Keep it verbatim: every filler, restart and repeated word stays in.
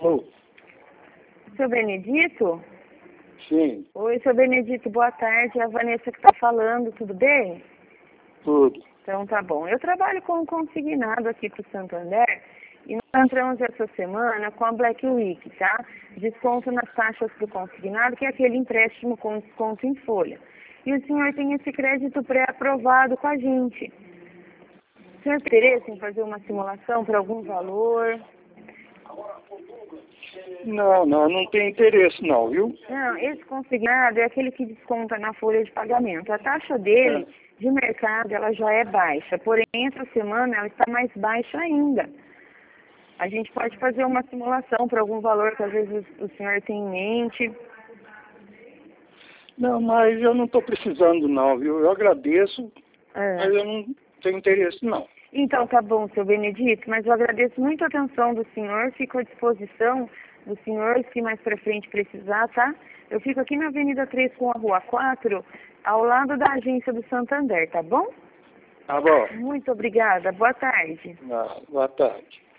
Oh, Seu Benedito? sim, Oi, seu Benedito, boa tarde. É a Vanessa que está falando, tudo bem? tudo. Então tá bom. Eu trabalho com um consignado aqui para o Santander e nós entramos essa semana com a Black Week, tá? Desconto nas taxas do consignado, que é aquele empréstimo com desconto em folha. E o senhor tem esse crédito pré-aprovado com a gente. O senhor tem interesse em fazer uma simulação para algum valor? Não, não, não tem interesse não, viu? Não, esse consignado é aquele que desconta na folha de pagamento. A taxa dele, de mercado, ela já é baixa, porém, essa semana ela está mais baixa ainda. A gente pode fazer uma simulação para algum valor que às vezes o senhor tem em mente. Não, mas eu não estou precisando não, viu? Eu agradeço, É. mas eu não tenho interesse não. Então tá bom, seu Benedito, mas eu agradeço muito a atenção do senhor, fico à disposição do senhor, se mais pra frente precisar, tá? Eu fico aqui na Avenida três com a Rua quatro, ao lado da agência do Santander, tá bom? Tá bom. Muito obrigada, boa tarde. Ah, boa tarde.